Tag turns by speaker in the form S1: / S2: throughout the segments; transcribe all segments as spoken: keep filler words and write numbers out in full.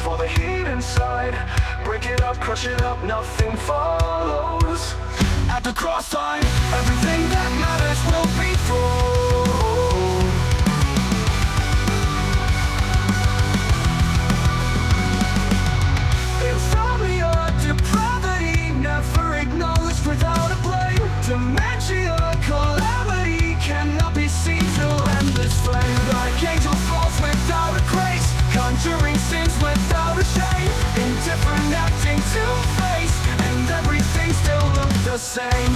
S1: for the heat inside. Break it up, crush it up, nothing follows. At the cross time, everything that matters will be thrown. Insomnia, depravity, never acknowledged without a blame. Dementia, calamity, cannot be seen till endless flame. Like angel falls without a grace, conjuring sins without a shame. Indifferent acting two-faced, and everything still looks the same.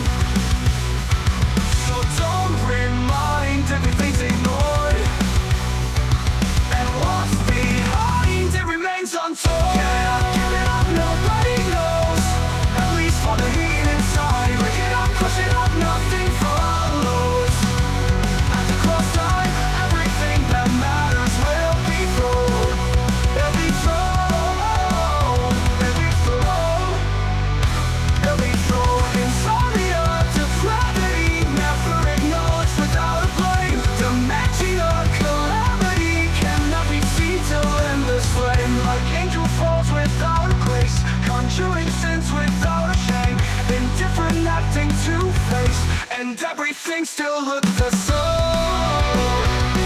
S1: So don't remind, everything's ignored, and what's behind it remains untold. Give it up, give it up, nobody knows. At least for the heat inside. Break it up, crush it up, nothing follows. At the cross time, everything that matters will be thrown. It'll be thrown, it'll be thrown, it'll be thrown. Insomnia, depravity, never acknowledged without a blame. Dementia, calamity, cannot be seen till endless flame. Like angel falls without a grace, conjuring sins without a shame. Indifferent acting two-faced, and everything still looks the same.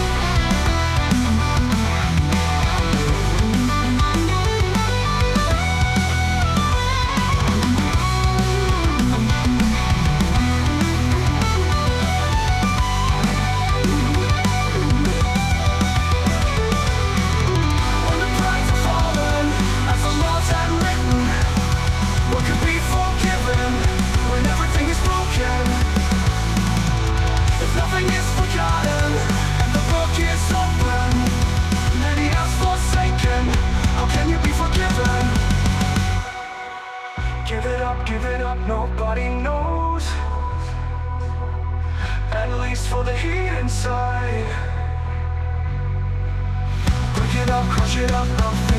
S1: When the price has fallen, as the laws had written, what could be forgiven when everything is broken? If nothing is forgotten and the book is open, many have forsaken, how can you be forgiven? Give it up, give it up, nobody knows. At least for the heat inside. Break it up, crush it up, nothing